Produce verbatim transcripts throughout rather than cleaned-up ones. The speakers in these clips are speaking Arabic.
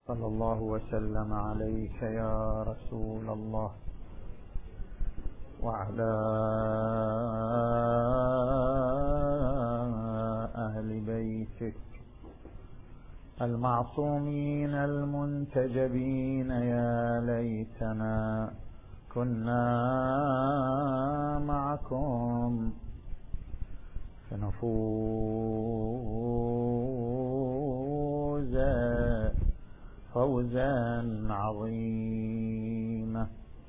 صلى الله وسلم عليك يا رسول الله وعلى أهل بيتك المعصومين المنتجبين. يا ليتنا كنا معكم فنفوز فوزا عظيما.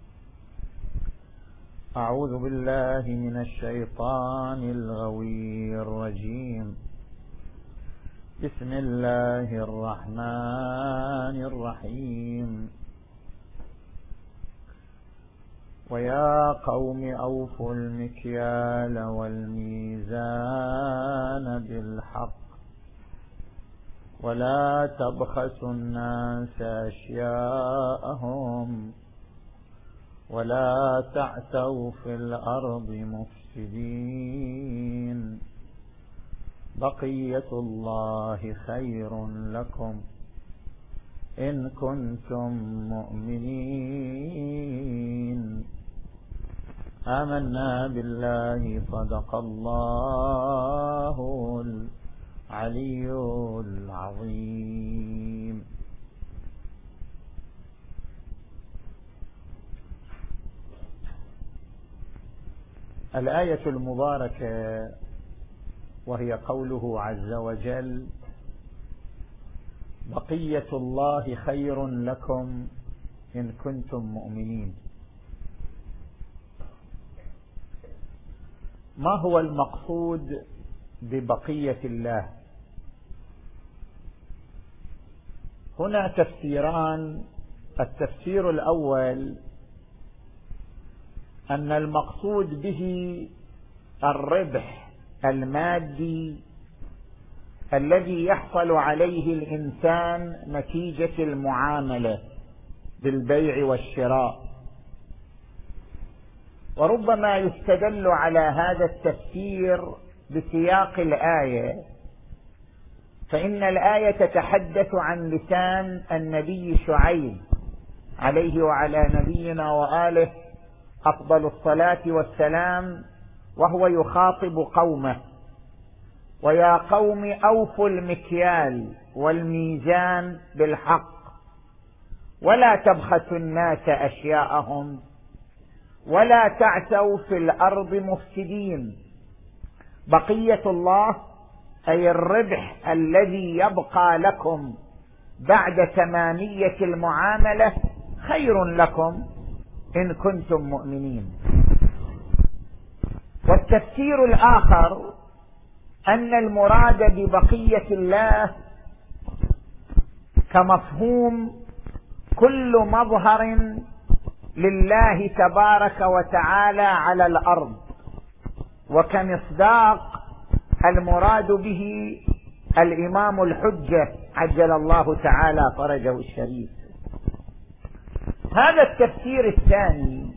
أعوذ بالله من الشيطان الغوي الرجيم. بسم الله الرحمن الرحيم. ويا قوم أوفوا المكيال والميزان بالحق ولا تبخسوا الناس أشياءهم ولا تعثوا في الأرض مفسدين. بقية الله خير لكم إن كنتم مؤمنين. آمنا بالله صدق الله العلي العظيم. الآية المباركة وهي قوله عز وجل: بقية الله خير لكم إن كنتم مؤمنين. ما هو المقصود ببقية الله؟ هنا تفسيران. التفسير الأول أن المقصود به الربح المادي الذي يحصل عليه الإنسان نتيجة المعاملة بالبيع والشراء. وربما يستدل على هذا التفسير بسياق الآية، فإن الآية تتحدث عن لسان النبي شعيب عليه وعلى نبينا وآله أفضل الصلاة والسلام، وهو يخاطب قومه: ويا قوم أوفوا المكيال والميزان بالحق ولا تبخسوا الناس أشياءهم ولا تعثوا في الأرض مفسدين. بقية الله أي الربح الذي يبقى لكم بعد تمامية المعاملة خير لكم إن كنتم مؤمنين. والتفسير الآخر أن المراد ببقية الله كمفهوم كل مظهر لله تبارك وتعالى على الأرض، وكمصداق المراد به الإمام الحجة عجل الله تعالى فرجه الشريف. هذا التفسير الثاني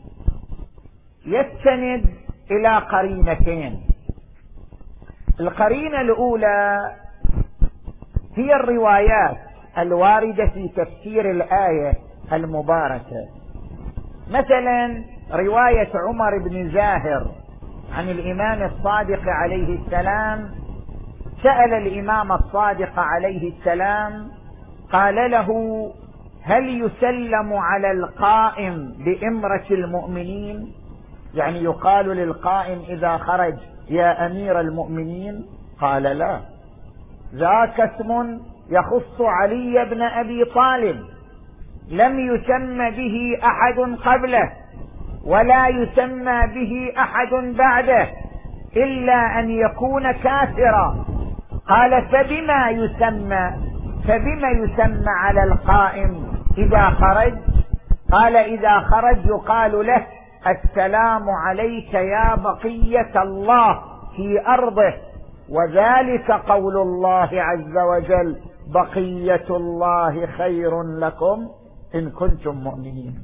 يستند إلى قرينتين. القرينة الأولى هي الروايات الواردة في تفسير الآية المباركة، مثلا رواية عمر بن زاهر عن الإمام الصادق عليه السلام. سأل الإمام الصادق عليه السلام قال له: هل يسلم على القائم بإمرة المؤمنين؟ يعني يقال للقائم إذا خرج: يا أمير المؤمنين؟ قال: لا، ذاك اسم يخص علي بن أبي طالب، لم يسمى به أحد قبله ولا يسمى به أحد بعده إلا أن يكون كافرا. قال: فبما يسمى فبما يسمى على القائم إذا خرج؟ قال: إذا خرج يقال له: السلام عليك يا بقية الله في أرضه، وذلك قول الله عز وجل: بقية الله خير لكم إن كنتم مؤمنين.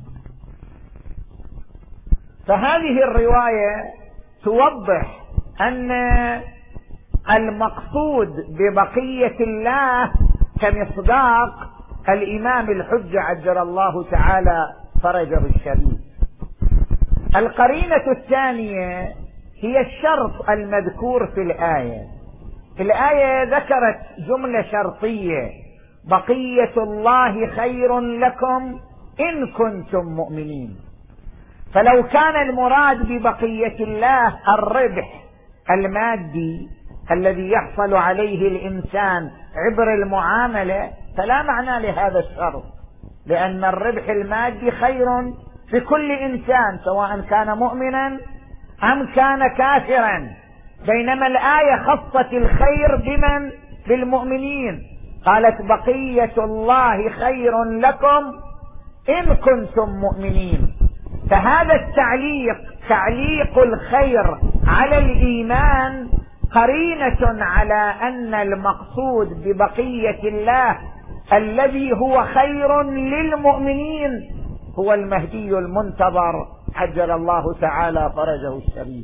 فهذه الرواية توضح أن المقصود ببقية الله كمصداق الإمام الحجة عجل الله تعالى فرجه الشريف. القرينة الثانية هي الشرط المذكور في الآية. في الآية ذكرت جملة شرطية: بقية الله خير لكم إن كنتم مؤمنين. فلو كان المراد ببقية الله الربح المادي الذي يحصل عليه الإنسان عبر المعاملة فلا معنى لهذا الشرط، لأن الربح المادي خير في كل إنسان سواء كان مؤمنا أم كان كافرا، بينما الآية خصت الخير بمن؟ بالمؤمنين، قالت بقية الله خير لكم إن كنتم مؤمنين. فهذا التعليق تعليق الخير على الإيمان قرينة على أن المقصود ببقية الله الذي هو خير للمؤمنين هو المهدي المنتظر عجل الله تعالى فرجه الشريف.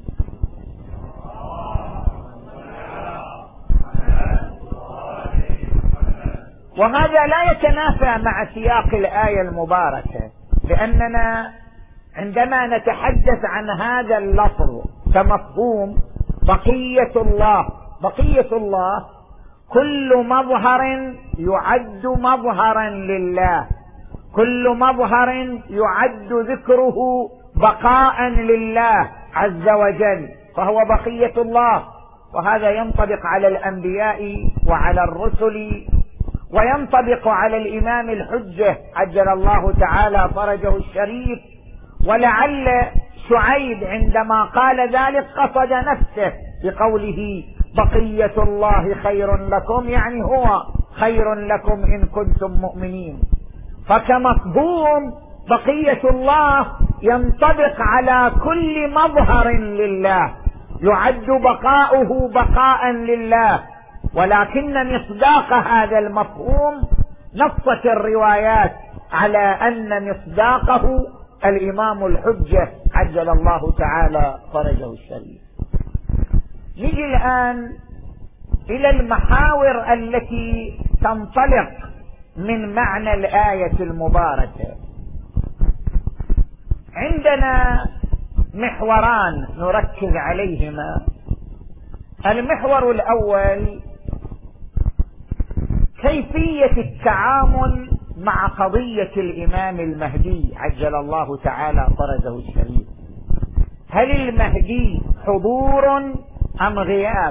وهذا لا يتنافى مع سياق الآية المباركة، لأننا عندما نتحدث عن هذا اللفظ كمفهوم بقية الله، بقية الله كل مظهر يعد مظهرا لله، كل مظهر يعد ذكره بقاء لله عز وجل، فهو بقية الله. وهذا ينطبق على الأنبياء وعلى الرسل، وينطبق على الإمام الحجة عجل الله تعالى فرجه الشريف. ولعل شعيب عندما قال ذلك قصد نفسه بقوله بقية الله خير لكم، يعني هو خير لكم إن كنتم مؤمنين. فكمفهوم بقية الله ينطبق على كل مظهر لله، يعد بقاؤه بقاء لله، ولكن مصداق هذا المفهوم نصت الروايات على أن مصداقه الإمام الحجة عجل الله تعالى فرجه الشريف. نجي الآن إلى المحاور التي تنطلق من معنى الآية المباركة. عندنا محوران نركز عليهما. المحور الأول كيفية التعامل مع قضية الإمام المهدي عجل الله تعالى فرجه الشريف. هل المهدي حضور أم غياب؟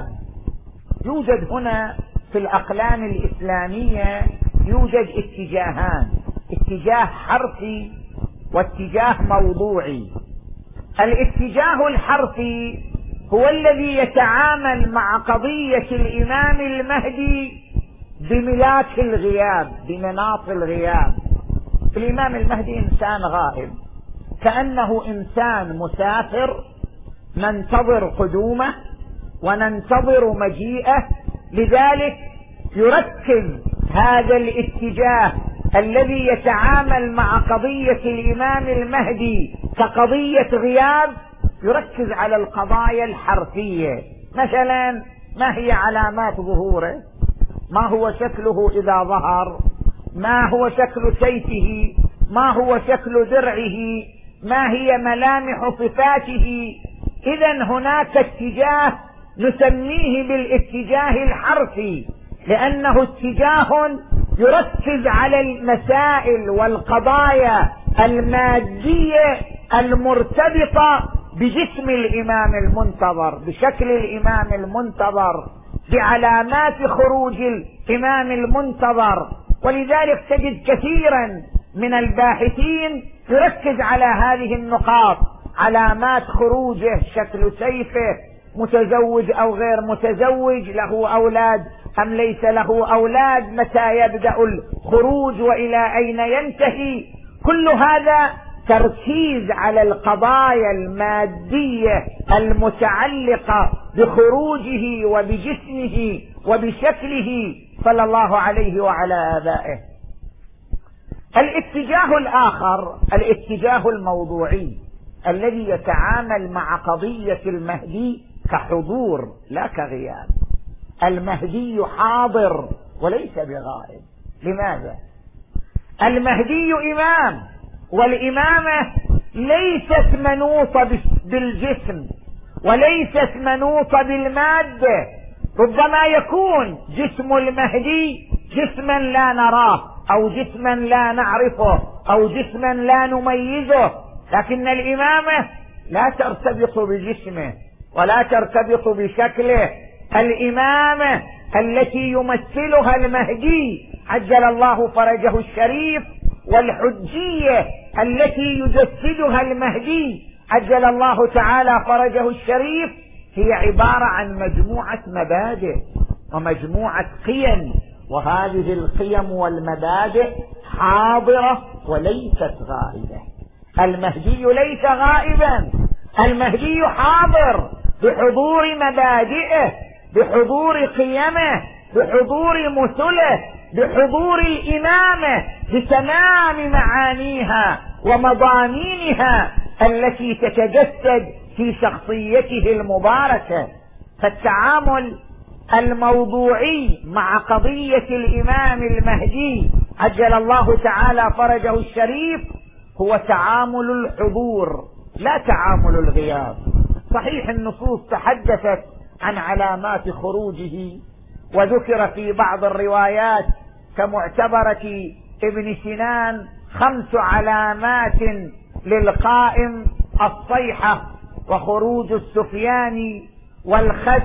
يوجد هنا في الأقلام الإسلامية يوجد اتجاهان، اتجاه حرفي واتجاه موضوعي. الاتجاه الحرفي هو الذي يتعامل مع قضية الإمام المهدي بملاك الغياب، بمناط الغياب. الإمام المهدي إنسان غائب، كأنه إنسان مسافر ننتظر قدومه وننتظر مجيئه. لذلك يركز هذا الاتجاه الذي يتعامل مع قضية الإمام المهدي كقضية غياب، يركز على القضايا الحرفية. مثلا ما هي علامات ظهوره، ما هو شكله إذا ظهر، ما هو شكل سيفه، ما هو شكل درعه، ما هي ملامح صفاته. إذن هناك اتجاه نسميه بالاتجاه الحرفي، لأنه اتجاه يركز على المسائل والقضايا المادية المرتبطة بجسم الإمام المنتظر، بشكل الإمام المنتظر، بعلامات خروج الإمام المنتظر. ولذلك تجد كثيرا من الباحثين يركز على هذه النقاط: علامات خروجه، شكل سيفه، متزوج أو غير متزوج، له أولاد أم ليس له أولاد، متى يبدأ الخروج وإلى أين ينتهي. كل هذا تركيز على القضايا المادية المتعلقة بخروجه وبجسمه وبشكله صلى الله عليه وعلى آبائه. الاتجاه الآخر الاتجاه الموضوعي الذي يتعامل مع قضية المهدي كحضور لا كغياب. المهدي حاضر وليس بغائب. لماذا؟ المهدي إمام، والإمامة ليست منوطة بالجسم وليست منوطة بالمادة. ربما يكون جسم المهدي جسما لا نراه، أو جسما لا نعرفه، أو جسما لا نميزه، لكن الإمامة لا ترتبط بجسمه ولا ترتبط بشكله. الإمامة التي يمثلها المهدي عجل الله فرجه الشريف، والحجية التي يجسدها المهدي عجل الله تعالى فرجه الشريف، هي عبارة عن مجموعة مبادئ ومجموعة قيم، وهذه القيم والمبادئ حاضرة وليست غائبة. المهدي ليس غائبا، المهدي حاضر بحضور مبادئه، بحضور قيمه، بحضور مثله، بحضور الإمامة بتمام معانيها ومضامينها التي تتجسد في شخصيته المباركة. فالتعامل الموضوعي مع قضية الإمام المهدي عجل الله تعالى فرجه الشريف هو تعامل الحضور لا تعامل الغياب. صحيح النصوص تحدثت عن علامات خروجه، وذكر في بعض الروايات كمعتبرة ابن سنان خمس علامات للقائم: الصيحة، وخروج السفيان، والخس،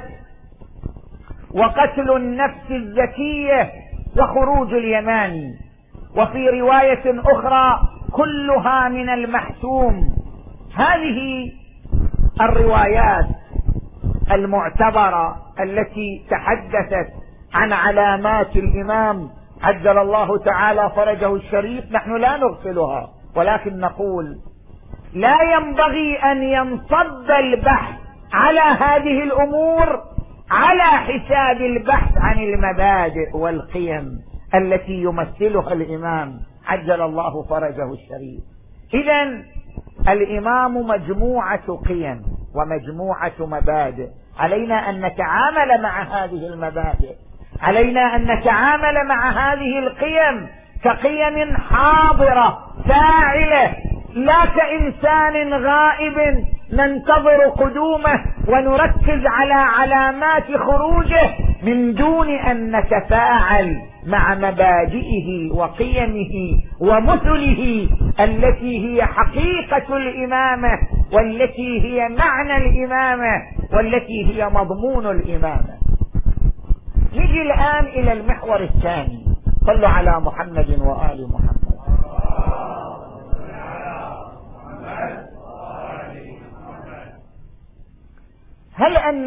وقتل النفس الزكية، وخروج اليماني. وفي رواية أخرى كلها من المحتوم. هذه الروايات المعتبرة التي تحدثت عن علامات الإمام عجل الله تعالى فرجه الشريف نحن لا نغفلها، ولكن نقول لا ينبغي أن ينصب البحث على هذه الأمور على حساب البحث عن المبادئ والقيم التي يمثلها الإمام عجل الله فرجه الشريف. إذن الإمام مجموعة قيم ومجموعة مبادئ، علينا أن نتعامل مع هذه المبادئ، علينا أن نتعامل مع هذه القيم كقيم حاضرة فاعلة، لا كإنسان غائب ننتظر قدومه ونركز على علامات خروجه من دون أن نتفاعل مع مبادئه وقيمه ومثله التي هي حقيقة الإمامة، والتي هي معنى الإمامة، والتي هي مضمون الإمامة. نجي الآن إلى المحور الثاني. صلوا على محمد وآل محمد. هل أن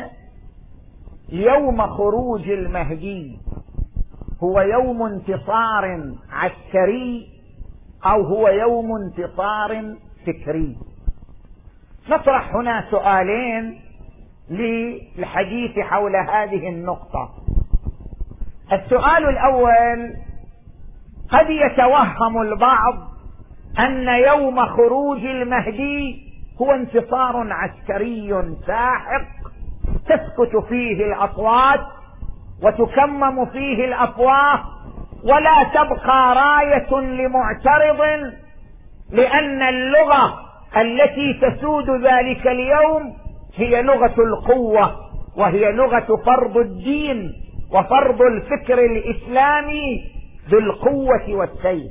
يوم خروج المهدي هو يوم انتصار عسكري أو هو يوم انتصار فكري؟ نطرح هنا سؤالين للحديث حول هذه النقطة. السؤال الأول: قد يتوهم البعض أن يوم خروج المهدي هو انتصار عسكري ساحق تسكت فيه الأصوات وتكمم فيه الأفواه ولا تبقى راية لمعترض، لأن اللغة التي تسود ذلك اليوم هي لغة القوة، وهي لغة فرض الدين وفرض الفكر الإسلامي بالقوة والسيف.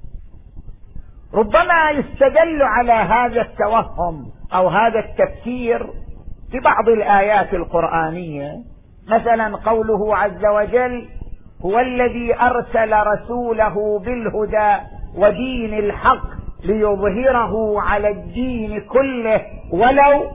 ربما يستدل على هذا التوهم أو هذا التفسير في بعض الآيات القرآنية، مثلا قوله عز وجل: هو الذي أرسل رسوله بالهدى ودين الحق ليظهره على الدين كله ولو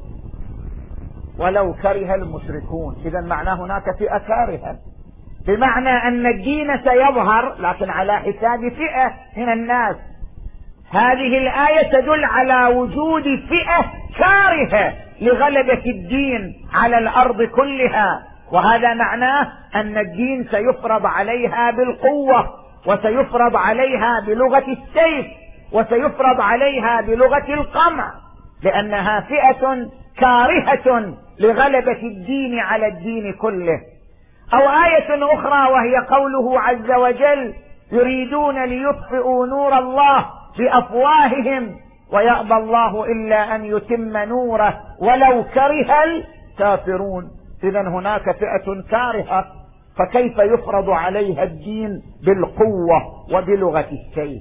ولو كره المشركون. إذا معنى هناك فئة كارهة، بمعنى أن الدين سيظهر لكن على حساب فئة من الناس. هذه الآية تدل على وجود فئة كارهة لغلبة الدين على الأرض كلها، وهذا معناه أن الدين سيفرض عليها بالقوة، وسيفرض عليها بلغة السيف، وسيفرض عليها بلغة القمع، لأنها فئة كارهة لغلبة الدين على الدين كله. أو آية أخرى وهي قوله عز وجل: يريدون ليطفئوا نور الله بأفواههم ويأبى الله إلا أن يتم نوره ولو كره الكافرون. إذا هناك فئة كارهة، فكيف يفرض عليها الدين بالقوة وبلغة السيف؟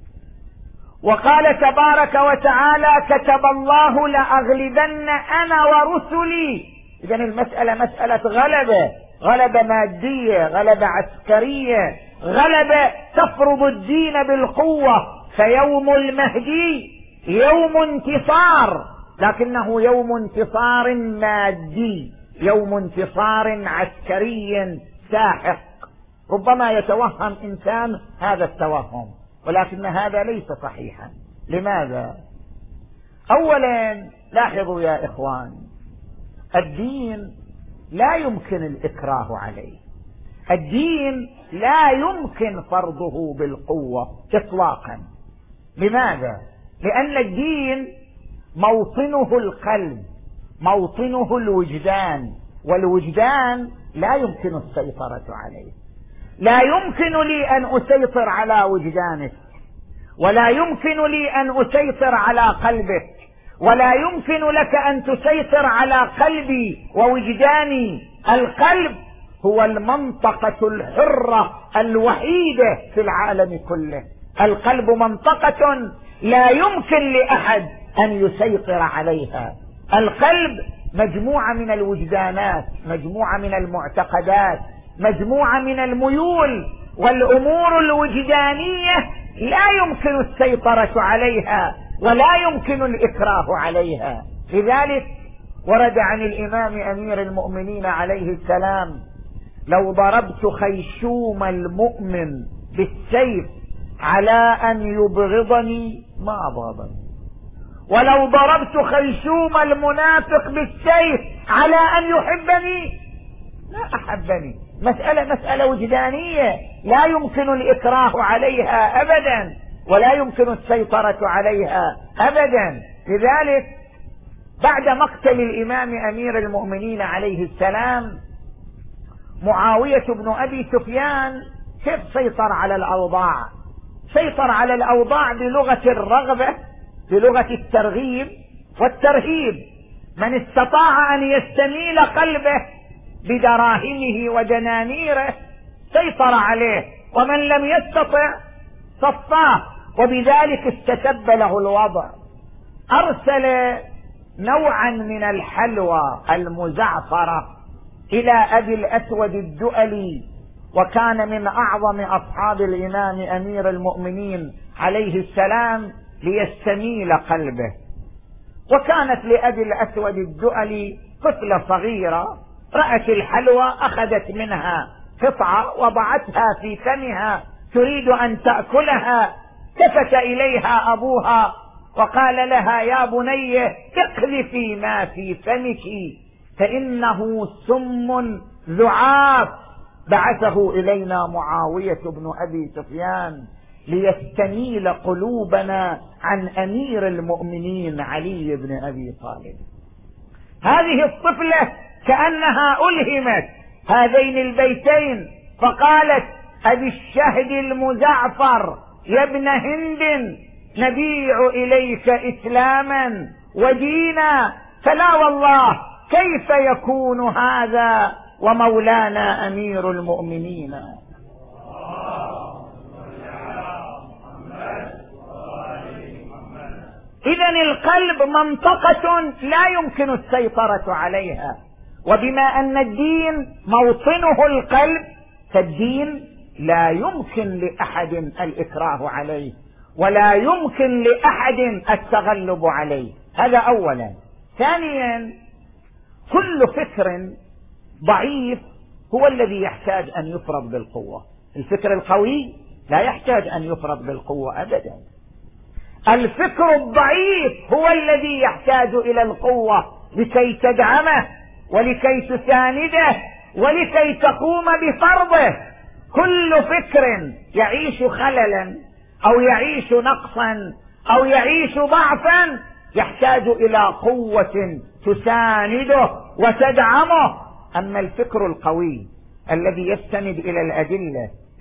وقال تبارك وتعالى: كتب الله لأغلبن أنا ورسلي. إذن المسألة مسألة غلبة، غلبة مادية، غلبة عسكرية، غلبة تفرض الدين بالقوة. فيوم المهدي يوم انتصار، لكنه يوم انتصار مادي، يوم انتصار عسكري ساحق. ربما يتوهم إنسان هذا التوهم، ولكن هذا ليس صحيحا. لماذا؟ أولا لاحظوا يا إخوان، الدين لا يمكن الإكراه عليه، الدين لا يمكن فرضه بالقوة إطلاقا. لماذا؟ لأن الدين موطنه القلب، موطنه الوجدان، والوجدان لا يمكن السيطرة عليه. لا يمكن لي أن أسيطر على وجدانك، ولا يمكن لي أن أسيطر على قلبك، ولا يمكن لك أن تسيطر على قلبي ووجداني. القلب هو المنطقة الحرة الوحيدة في العالم كله. القلب منطقة لا يمكن لأحد أن يسيطر عليها. القلب مجموعة من الوجدانات، مجموعة من المعتقدات، مجموعة من الميول، والأمور الوجدانية لا يمكن السيطرة عليها ولا يمكن الإكراه عليها. لذلك ورد عن الإمام أمير المؤمنين عليه السلام: لو ضربت خيشوم المؤمن بالسيف على أن يبغضني ما أبغضني، ولو ضربت خيشوم المنافق بالسيف على أن يحبني لا أحبني. مسألة مسألة وجدانية لا يمكن الإكراه عليها أبدا، ولا يمكن السيطرة عليها أبدا. لذلك بعد مقتل الإمام أمير المؤمنين عليه السلام، معاوية بن أبي سفيان كيف سيطر على الأوضاع؟ سيطر على الأوضاع بلغة الرغبة، بلغة الترغيب والترهيب. من استطاع أن يستميل قلبه بدراهمه ودنانيره سيطر عليه، ومن لم يستطع صفاه، وبذلك استتب له الوضع. أرسل نوعا من الحلوى المزعفرة إلى أبي الأسود الدؤلي، وكان من أعظم أصحاب الإمام أمير المؤمنين عليه السلام، ليستميل قلبه. وكانت لأبي الأسود الدؤلي طفلة صغيرة، رأت الحلوى أخذت منها قطعة وضعتها في فمها تريد أن تأكلها. التفت إليها أبوها وقال لها: يا بني اقذفي ما في فمك فإنه سم ذعاف. بعثه إلينا معاوية بن أبي سفيان ليستميل قلوبنا عن أمير المؤمنين علي بن أبي طالب. هذه الطفلة كأنها ألهمت هذين البيتين، فقالت: أبي الشهد المزعفر يا ابن هند، نبيع إليك إسلاما ودينا، فلا والله كيف يكون هذا ومولانا أمير المؤمنين. إذن القلب منطقة لا يمكن السيطرة عليها، وبما أن الدين موطنه القلب فالدين لا يمكن لأحد الإكراه عليه، ولا يمكن لأحد التغلب عليه. هذا أولا. ثانيا، كل فكر ضعيف هو الذي يحتاج أن يفرض بالقوة. الفكر القوي لا يحتاج أن يفرض بالقوة أبدا. الفكر الضعيف هو الذي يحتاج إلى القوة لكي تدعمه ولكي تسانده ولكي تقوم بفرضه. كل فكر يعيش خللا أو يعيش نقصا أو يعيش ضعفا يحتاج إلى قوة تسانده وتدعمه. أما الفكر القوي الذي يستند إلى الأدلة،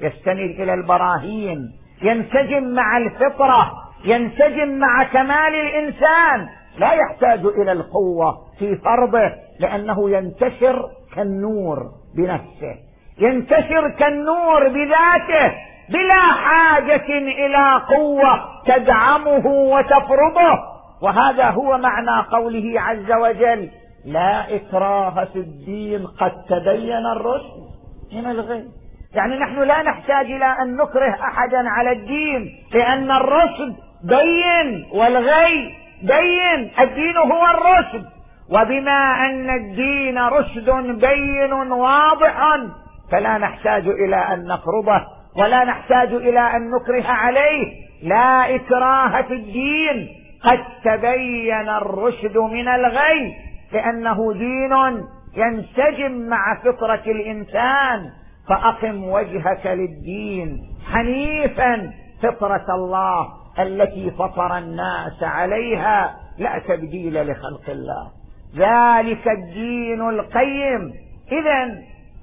يستند إلى البراهين، ينسجم مع الفطرة، ينسجم مع كمال الإنسان، لا يحتاج إلى القوة في فرضه، لأنه ينتشر كالنور بنفسه، ينتشر كالنور بذاته بلا حاجة إلى قوة تدعمه وتفرضه. وهذا هو معنى قوله عز وجل: لا إكراه في الدين قد تبين الرشد من الغي. يعني نحن لا نحتاج إلى أن نكره أحدا على الدين، لأن الرشد بين والغي بين. الدين هو الرشد، وبما أن الدين رشد بين واضح فلا نحتاج إلى أن نفرضه ولا نحتاج إلى أن نكره عليه. لا إكراه في الدين قد تبين الرشد من الغي، لأنه دين ينسجم مع فطرة الإنسان. فأقم وجهك للدين حنيفا فطرة الله التي فطر الناس عليها لا تبديل لخلق الله، ذلك الدين القيم. إذن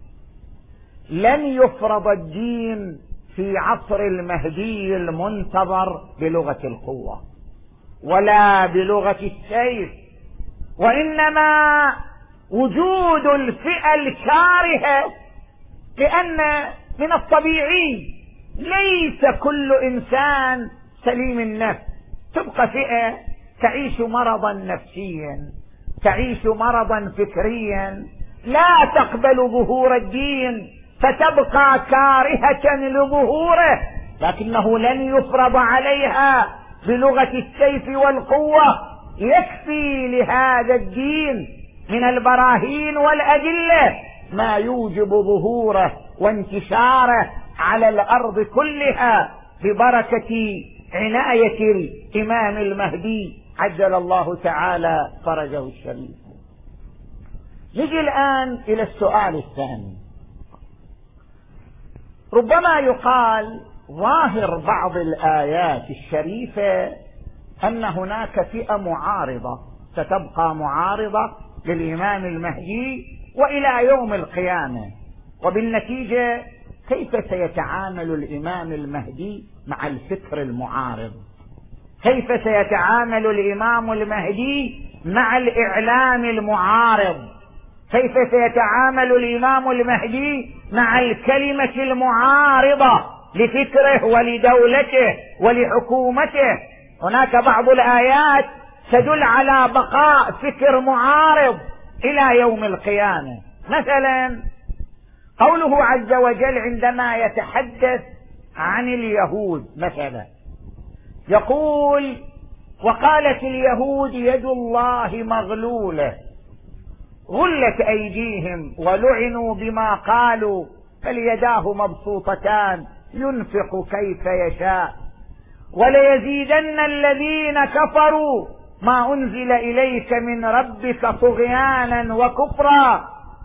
لن يفرض الدين في عصر المهدي المنتظر بلغة القوة ولا بلغة السيف، وإنما وجود الفئة الكارهة، لأن من الطبيعي ليس كل إنسان سليم النفس، تبقى فئة تعيش مرضا نفسيا، تعيش مرضا فكريا، لا تقبل ظهور الدين فتبقى كارهة لظهوره، لكنه لن يفرض عليها بلغة السيف والقوة. يكفي لهذا الدين من البراهين والأدلة ما يوجب ظهوره وانتشاره على الأرض كلها ببركة عناية الإمام المهدي عجل الله تعالى فرجه الشريف. نجي الآن إلى السؤال الثاني. ربما يقال ظاهر بعض الآيات الشريفة أن هناك فئة معارضة ستبقى معارضة للإمام المهدي وإلى يوم القيامة، وبالنتيجة كيف سيتعامل الإمام المهدي مع الفكر المعارض؟ كيف سيتعامل الإمام المهدي مع الإعلام المعارض؟ كيف سيتعامل الإمام المهدي مع الكلمة المعارضة لفكره ولدولته ولحكومته؟ هناك بعض الآيات تدل على بقاء فكر معارض إلى يوم القيامة. مثلا قوله عز وجل عندما يتحدث عن اليهود مثلا يقول: وقالت اليهود يد الله مغلولة غلت أيديهم ولعنوا بما قالوا بل يداه مبسوطتان ينفق كيف يشاء وليزيدن الذين كفروا ما أنزل إليك من ربك طغيانا وكفرا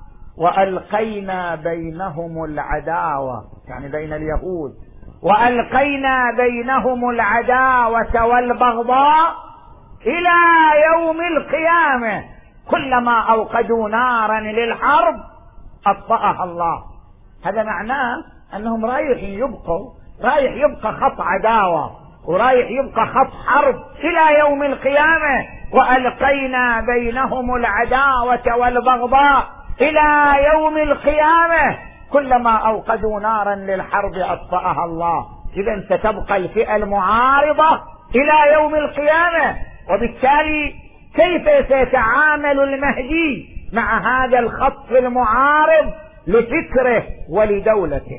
وألقينا بينهم العداوة، يعني بين اليهود، وألقينا بينهم العداوة والبغضاء إلى يوم القيامة كلما أوقدوا نارا للحرب أطفأها الله. هذا معناه أنهم رايح يبقوا رايح يبقى خط عداوة ورايح يبقى خط حرب إلى يوم القيامة. وألقينا بينهم العداوة والبغضاء إلى يوم القيامة كلما أوقدوا نارا للحرب أطفأها الله. إذن ستبقى الفئة المعارضة إلى يوم القيامة، وبالتالي كيف سيتعامل المهدي مع هذا الخط المعارض لفكره ولدولته؟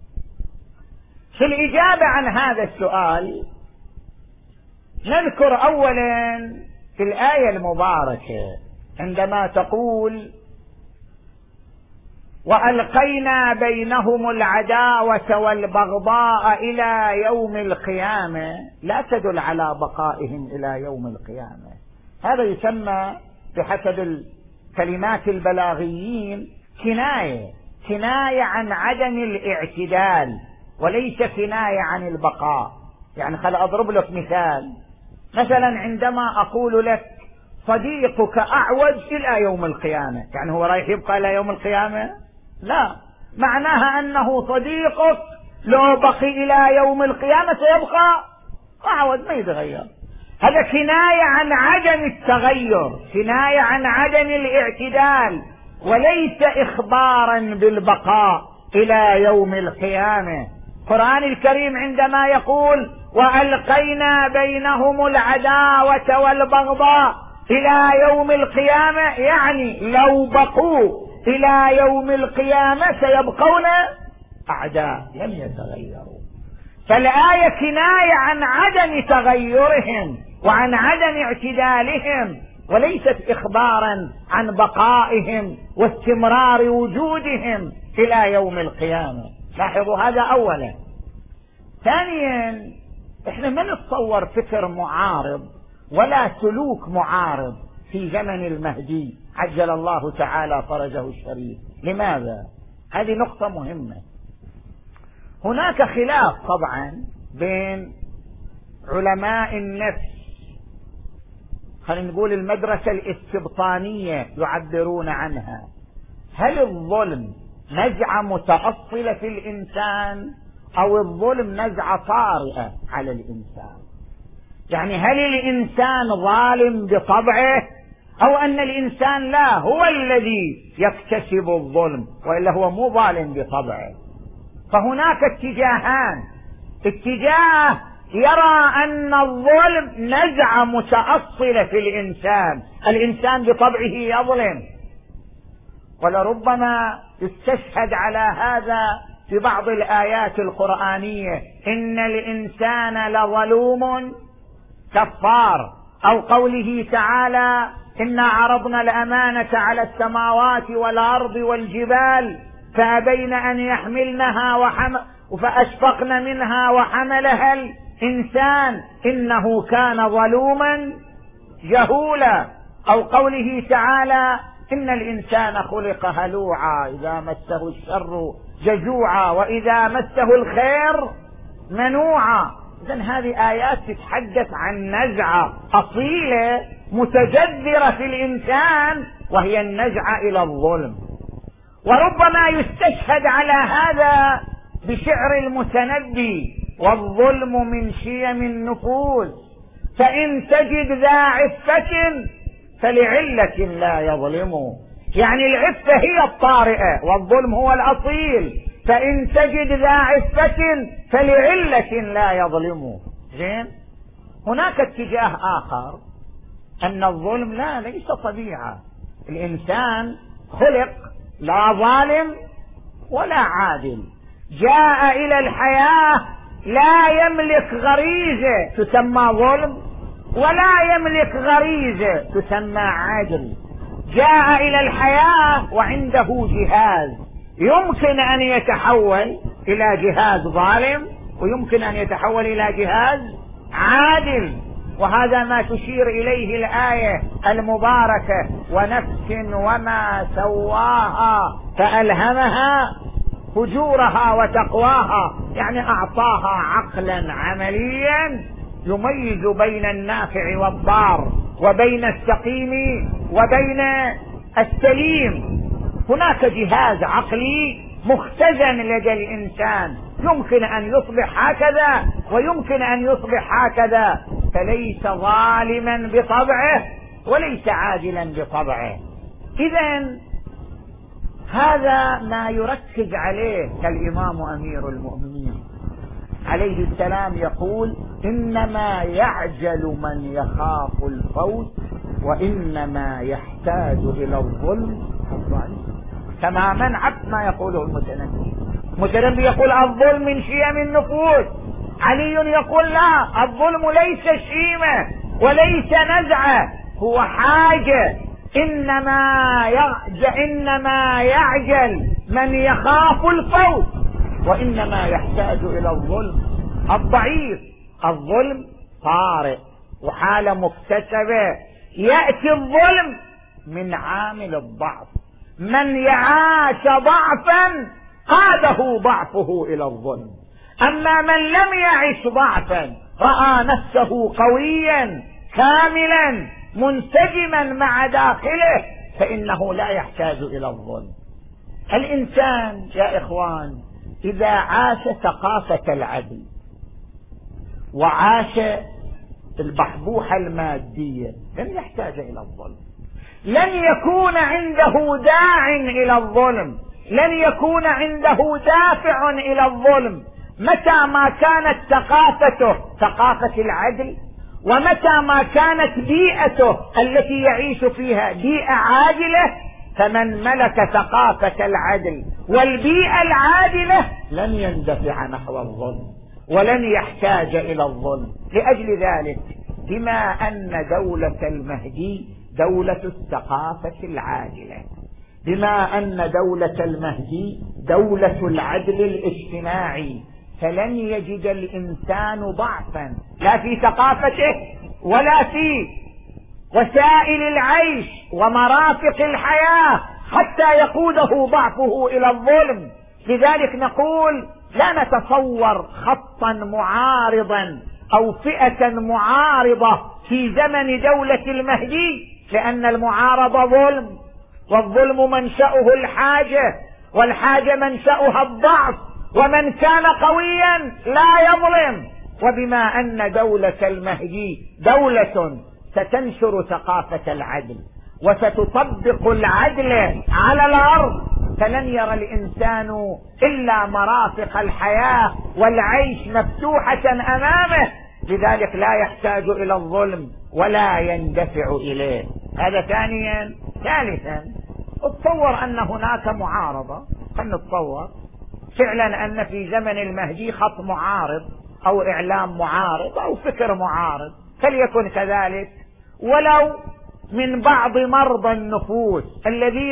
في الإجابة عن هذا السؤال نذكر أولا في الآية المباركة عندما تقول: وألقينا بينهم العداوة والبغضاء إلى يوم القيامة، لا تدل على بقائهم إلى يوم القيامة. هذا يسمى بحسب الكلمات البلاغيين كناية كناية عن عدم الاعتدال وليس كناية عن البقاء. يعني خل أضرب لك مثال. مثلا عندما أقول لك صديقك أعوج إلى يوم القيامة، يعني هو رايح يبقى إلى يوم القيامة؟ لا، معناها أنه صديقك لو بقي إلى يوم القيامة سيبقى أعود ما يتغير. هذا كناية عن عدم التغير، كناية عن عدم الاعتدال، وليس إخبارا بالبقاء إلى يوم القيامة. القرآن الكريم عندما يقول وألقينا بينهم العداوة والبغضاء إلى يوم القيامة، يعني لو بقوا إلى يوم القيامة سيبقون أعداء لم يتغيروا. فالآية كناية عن عدم تغيرهم وعن عدم اعتدالهم، وليست إخبارا عن بقائهم واستمرار وجودهم إلى يوم القيامة. لاحظوا هذا أولا. ثانيا، احنا ما نتصور فكر معارض ولا سلوك معارض في زمن المهدي عجل الله تعالى فرجه الشريف. لماذا؟ هذه نقطة مهمة. هناك خلاف طبعا بين علماء النفس، خلينا نقول المدرسة الاستبطانية يعبرون عنها، هل الظلم نزعة متأصلة في الإنسان أو الظلم نزعة طارئة على الإنسان؟ يعني هل الإنسان ظالم بطبعه أو أن الإنسان لا هو الذي يكتسب الظلم وإلا هو مو ظالم بطبعه؟ فهناك اتجاهان، اتجاه يرى أن الظلم نزعة متأصلة في الإنسان، الإنسان بطبعه يظلم، ولربما يستشهد على هذا في بعض الآيات القرآنية إن الإنسان لظلوم كفار، أو قوله تعالى إنا عرضنا الأمانة على السماوات والأرض والجبال فأبين أن يحملنها وحمل فأشفقن منها وحملها الإنسان إنه كان ظلوما جهولا، أو قوله تعالى إن الإنسان خلق هلوعا إذا مسه الشر جزوعا وإذا مسه الخير منوعا. إذن هذه آيات تتحدث عن نزعة أصيلة متجذرة في الإنسان وهي النزعة إلى الظلم. وربما يستشهد على هذا بشعر المتنبي والظلم من شيم النفوس فإن تجد ذا عفة فلعلة لا يظلم. يعني العفة هي الطارئة والظلم هو الأصيل، فإن تجد ذا عفة فلعلة لا يظلم. زين، هناك اتجاه آخر أن الظلم لا ليس طبيعة، الإنسان خلق لا ظالم ولا عادل، جاء إلى الحياة لا يملك غريزة تسمى ظلم ولا يملك غريزة تسمى عدل، جاء إلى الحياة وعنده جهاز يمكن أن يتحول إلى جهاز ظالم ويمكن أن يتحول إلى جهاز عادل. وهذا ما تشير إليه الآية المباركة ونفس وما سواها فألهمها فجورها وتقواها، يعني أعطاها عقلا عمليا يميز بين النافع والضار وبين السقيم وبين السليم. هناك جهاز عقلي مختزن لدى الإنسان يمكن أن يصبح هكذا ويمكن أن يصبح هكذا، فليس ظالما بطبعه وليس عادلا بطبعه. إذن هذا ما يركز عليه الإمام أمير المؤمنين عليه السلام، يقول إنما يعجل من يخاف الفوت وإنما يحتاج إلى الظلم الضعيف. تماما عكس ما يقوله المتنبي. المتنبي يقول الظلم من شيم النفوس، علي يقول لا، الظلم ليس شيمة وليس نزعة، هو حاجة. إنما يعجل, إنما يعجل من يخاف الفوت وإنما يحتاج إلى الظلم الضعيف. الظلم طارئ وحالة مكتسبة، يأتي الظلم من عامل الضعف، من يعاش ضعفا قاده ضعفه إلى الظلم، أما من لم يعش ضعفا رأى نفسه قويا كاملا منسجما مع داخله فإنه لا يحتاج إلى الظلم. الإنسان يا إخوان إذا عاش ثقافة العدل وعاش البحبوحة المادية لن يحتاج إلى الظلم، لن يكون عنده داع إلى الظلم، لن يكون عنده دافع إلى الظلم. متى ما كانت ثقافته ثقافة العدل، ومتى ما كانت بيئته التي يعيش فيها بيئة عادلة، فمن ملك ثقافة العدل والبيئة العادلة لن يندفع نحو الظلم ولن يحتاج إلى الظلم. لأجل ذلك بما أن دولة المهدي دولة الثقافة العادلة، بما أن دولة المهدي دولة العدل الاجتماعي، فلن يجد الإنسان ضعفا لا في ثقافته ولا في وسائل العيش ومرافق الحياة حتى يقوده ضعفه إلى الظلم. لذلك نقول لا نتصور خطا معارضا أو فئة معارضة في زمن دولة المهدي، لأن المعارضة ظلم، والظلم منشأه الحاجة، والحاجة منشأها الضعف، ومن كان قويا لا يظلم. وبما أن دولة المهدي دولة ستنشر ثقافة العدل وستطبق العدل على الأرض، فلن يرى الإنسان إلا مرافق الحياة والعيش مفتوحة أمامه، لذلك لا يحتاج إلى الظلم ولا يندفع إليه. هذا ثانيا. ثالثا، اتصور أن هناك معارضة، فلنتصور فعلا أن في زمن المهدي خط معارض أو إعلام معارض أو فكر معارض، فليكن كذلك، ولو من بعض مرضى النفوس الذين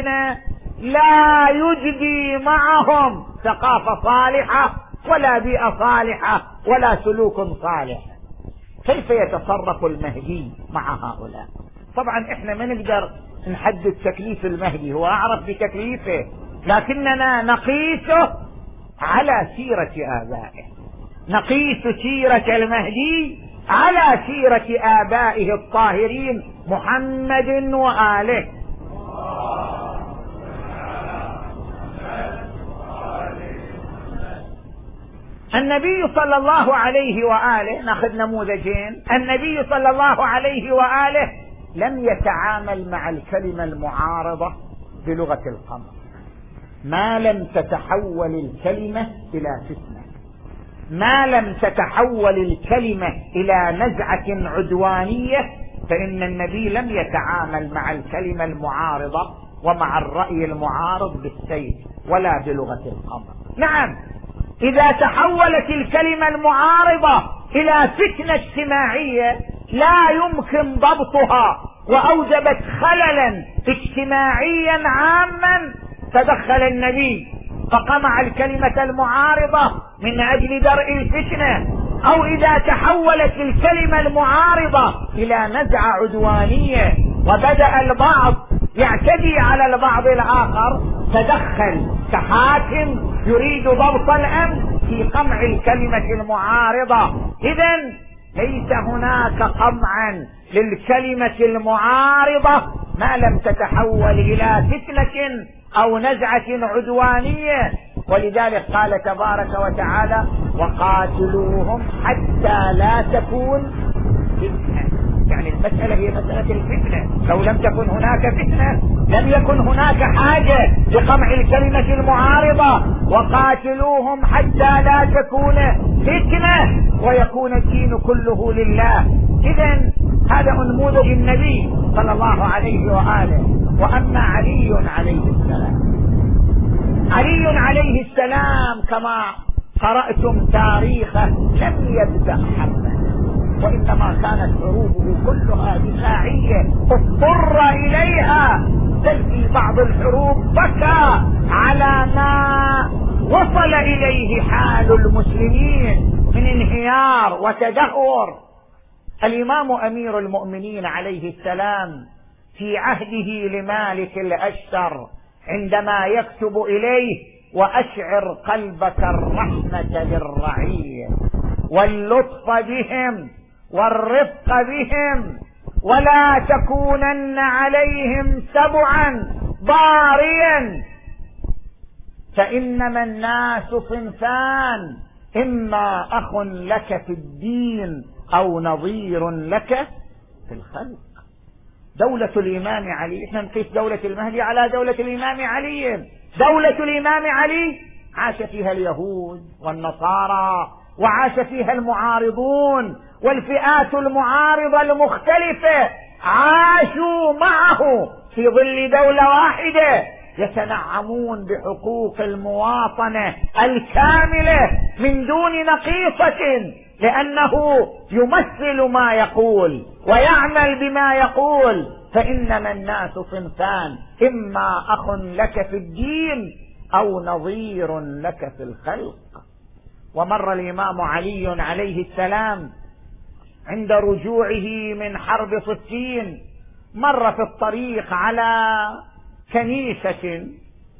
لا يجدي معهم ثقافة صالحة ولا بيئة صالحة ولا سلوك صالح. كيف يتصرف المهدي مع هؤلاء؟ طبعا احنا ما نقدر نحدد تكليف المهدي، هو أعرف بتكليفه، لكننا نقيسه على سيرة آبائه، نقيس سيرة المهدي على سيرة آبائه الطاهرين محمد وآله. النبي صلى الله عليه وآله، ناخذ نموذجين. النبي صلى الله عليه وآله لم يتعامل مع الكلمة المعارضة بلغة القمر ما لم تتحول الكلمة إلى فتنة، ما لم تتحول الكلمة إلى نزعة عدوانية، فإن النبي لم يتعامل مع الكلمة المعارضة ومع الرأي المعارض بالسيف ولا بلغة القمر. نعم، إذا تحولت الكلمة المعارضة إلى فتنة اجتماعية لا يمكن ضبطها وأوجبت خللا اجتماعيا عاما، تدخل النبي فقمع الكلمة المعارضة من أجل درء الفتنة. أو إذا تحولت الكلمة المعارضة إلى نزعة عدوانية وبدأ البعض يعتدي على البعض الآخر، تدخل كحاكم يريد ضبط الأمن في قمع الكلمة المعارضة. إذن ليس هناك قمعا للكلمة المعارضة ما لم تتحول إلى فتنة أو نزعة عدوانية. ولذلك قال تبارك وتعالى: وقاتلوهم حتى لا تكون فتنة. يعني المسألة هي مسألة الفتنة، لو لم تكن هناك فتنة لم يكن هناك حاجة لقمع الكلمة المعارضة. وقاتلوهم حتى لا تكون فتنة ويكون الدين كله لله. إذن هذا نموذج النبي صلى الله عليه وآله. وأما علي عليه السلام، علي عليه السلام كما قرأتم تاريخه لم يبدأ حربا، وإنما كانت حروبه كلها دفاعية اضطر إليها، بل في بعض الحروب بكى على ما وصل إليه حال المسلمين من انهيار وتدهور. الإمام أمير المؤمنين عليه السلام في عهده لمالك الأشتر عندما يكتب إليه: وأشعر قلبك الرحمة للرعية واللطف بهم والرفق بهم، ولا تكونن عليهم سبعا ضاريا فإنما الناس صنفان، إما أخ لك في الدين أو نظير لك في الخلق. دولة الإمام علي، إحنا نقيس دولة المهدي على دولة الإمام علي. دولة الإمام علي عاش فيها اليهود والنصارى، وعاش فيها المعارضون والفئات المعارضة المختلفة، عاشوا معه في ظل دولة واحدة، يتنعمون بحقوق المواطنة الكاملة من دون نقيصة، لأنه يمثل ما يقول ويعمل بما يقول. فإنما الناس صنفان، إما أخ لك في الدين أو نظير لك في الخلق. ومر الإمام علي عليه السلام عند رجوعه من حرب صفين، مر في الطريق على كنيسة،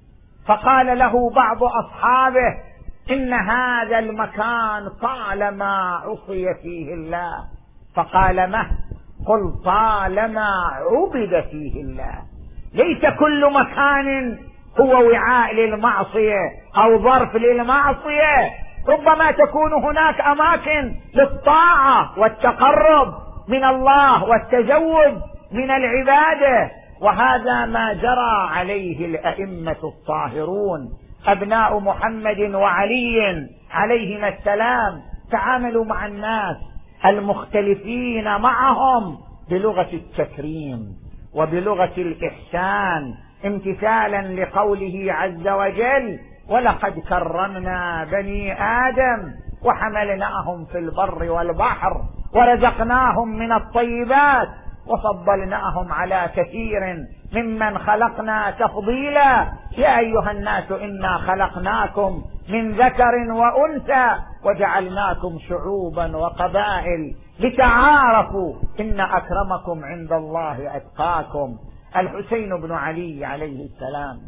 فقال له بعض أصحابه: إن هذا المكان طالما عصي فيه الله. فقال: مه؟ قل طالما عبد فيه الله. ليس كل مكان هو وعاء للمعصية أو ظرف للمعصية، ربما تكون هناك أماكن للطاعة والتقرب من الله والتزود من العبادة. وهذا ما جرى عليه الأئمة الطاهرون أبناء محمد وعلي عليهما السلام، تعاملوا مع الناس المختلفين معهم بلغة التكريم وبلغة الإحسان، امتثالا لقوله عز وجل: ولقد كرمنا بني آدم وحملناهم في البر والبحر ورزقناهم من الطيبات وفضلناهم على كثير ممن خلقنا تفضيلا. يا أيها الناس إنا خلقناكم من ذكر وأنثى وجعلناكم شعوبا وقبائل لتعارفوا إن أكرمكم عند الله أتقاكم. الحسين بن علي عليه السلام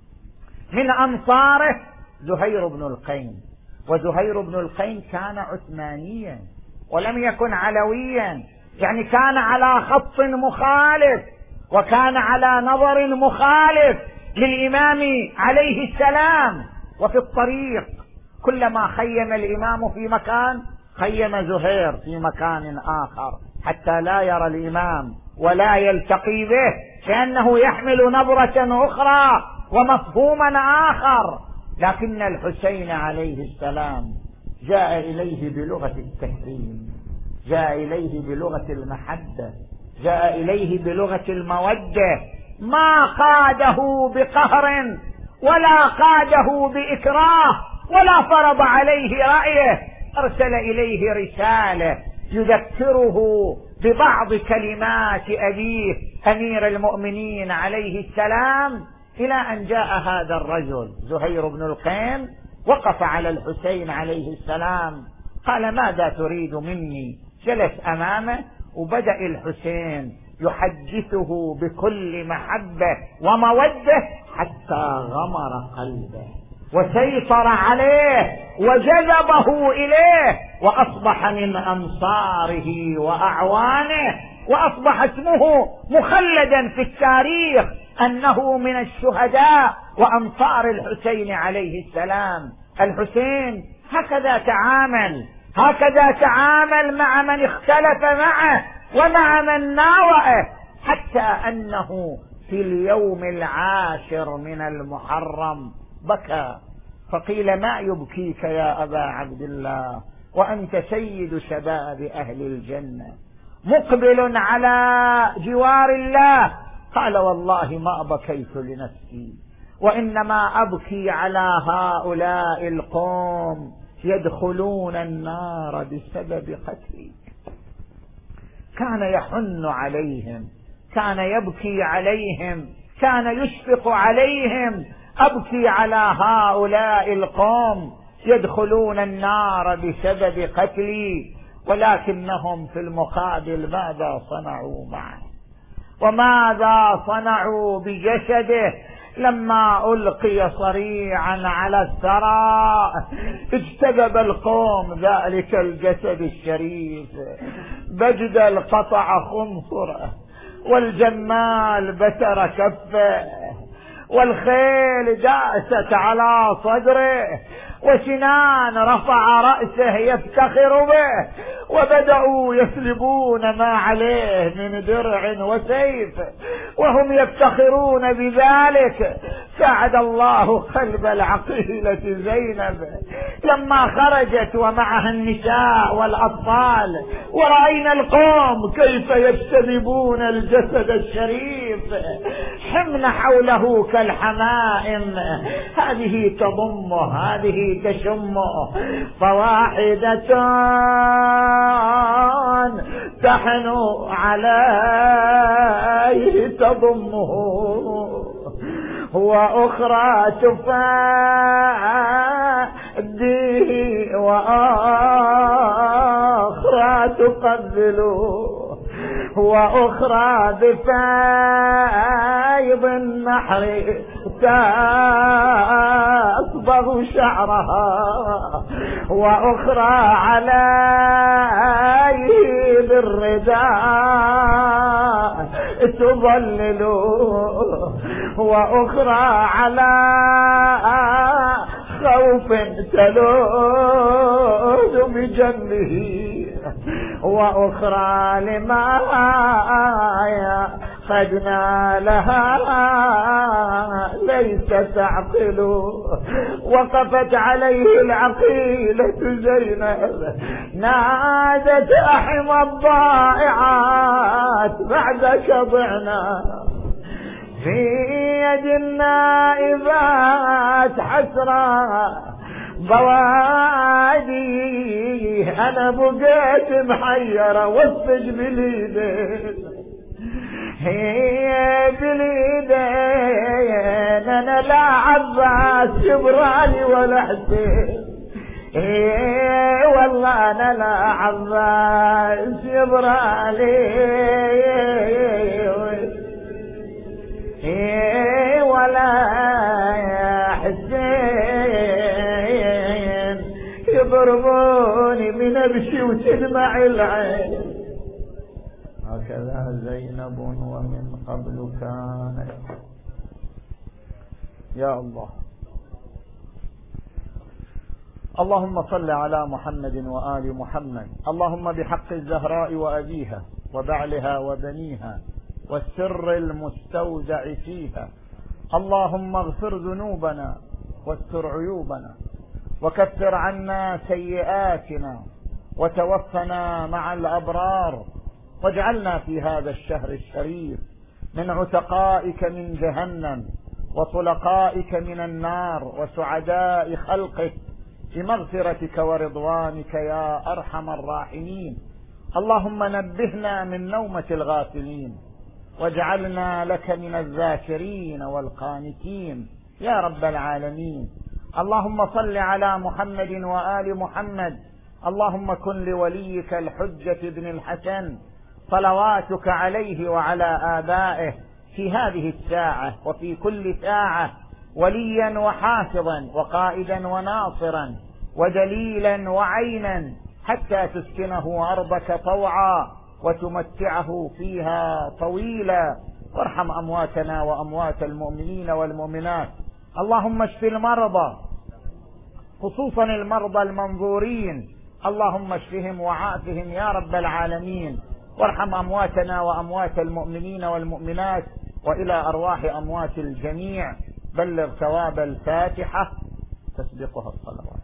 من أنصاره زهير بن القين، وزهير بن القين كان عثمانيا ولم يكن علويا، يعني كان على خط مخالف وكان على نظر مخالف للإمام عليه السلام. وفي الطريق كلما خيم الإمام في مكان خيم زهير في مكان آخر حتى لا يرى الإمام ولا يلتقي به، لأنه يحمل نظرة أخرى ومفهوما آخر. لكن الحسين عليه السلام جاء إليه بلغة التكريم، جاء إليه بلغة المحبة، جاء إليه بلغة المودة، ما قاده بقهر ولا قاده بإكراه ولا فرض عليه رأيه، أرسل إليه رسالة يذكره ببعض كلمات أبيه أمير المؤمنين عليه السلام، إلى أن جاء هذا الرجل زهير بن القين وقف على الحسين عليه السلام، قال: ماذا تريد مني؟ جلس أمامه وبدأ الحسين يحدثه بكل محبة ومودة حتى غمر قلبه وسيطر عليه وجذبه إليه، وأصبح من أنصاره وأعوانه، وأصبح اسمه مخلدا في التاريخ أنه من الشهداء وأنصار الحسين عليه السلام. الحسين هكذا تعامل، هكذا تعامل مع من اختلف معه ومع من ناوأه، حتى أنه في اليوم العاشر من المحرم بكى، فقيل: ما يبكيك يا أبا عبد الله وأنت سيد شباب أهل الجنة مقبل على جوار الله؟ قال: والله ما بكيت لنفسي، وإنما أبكي على هؤلاء القوم يدخلون النار بسبب قتلي. كان يحن عليهم، كان يبكي عليهم، كان يشفق عليهم: أبكي على هؤلاء القوم يدخلون النار بسبب قتلي. ولكنهم في المقابل ماذا صنعوا معه وماذا صنعوا بجسده؟ لما ألقي صريعا على الثرى اجتذب القوم ذلك الجسد الشريف، بجدل قطع خنصره والجمال بتر كفه والخيل داست على صدره، وسنان رفع رأسه يفتخر به، وبدأوا يسلبون ما عليه من درع وسيف وهم يفتخرون بذلك. ساعد الله قلب العقيلة زينب لما خرجت ومعها النساء والأطفال، ورأينا القوم كيف يجتذبون الجسد الشريف حمن حوله كالحمائم. هذه تضمه، هذه تشمه، فواحدة تحنو عليه تضمه، وأخرى تفاديه، وأخرى تقبله، وأخرى بفايض النحر تصبغ شعرها، وأخرى عليه بالرداء تظلله، وأخرى على خوف تلوذ بجنبه، وأخرى لما قدنا لها ليس تعقل. وقفت عليه العقيلة زينب نادت أحم الضائعات بعدك ضعنا، في يد النائبات حسرة بوادي، أنا بقيت محيرة والسج باليدين، هي باليدين، أنا لا عباس جبراني ولا حسين، إيه والله أنا لا عباس جبراني إيه ولا حسين، يضربوني من أبشي وتدمع العين. هكذا زينب ومن قبل كانت. يا الله، اللهم صل على محمد وآل محمد. اللهم بحق الزهراء وأبيها وبعلها وبنيها والسر المستودع فيها، اللهم اغفر ذنوبنا واستر عيوبنا وكفر عنا سيئاتنا وتوفنا مع الأبرار، واجعلنا في هذا الشهر الشريف من عتقائك من جهنم وطلقائك من النار وسعداء خلقك بمغفرتك ورضوانك يا أرحم الراحمين. اللهم نبهنا من نومة الغافلين واجعلنا لك من الذاكرين والقانتين يا رب العالمين. اللهم صل على محمد وآل محمد. اللهم كن لوليك الحجة بن الحسن صلواتك عليه وعلى آبائه في هذه الساعة وفي كل ساعة وليا وحافظا وقائدا وناصرا ودليلا وعينا، حتى تسكنه أرضك طوعا وتمتعه فيها طويلا. وارحم أمواتنا وأموات المؤمنين والمؤمنات. اللهم اشف المرضى خصوصا المرضى المنظورين، اللهم اشفهم وعافهم يا رب العالمين. وارحم أمواتنا وأموات المؤمنين والمؤمنات، وإلى أرواح أموات الجميع بلغ ثواب الفاتحة تسبقها الصلوات.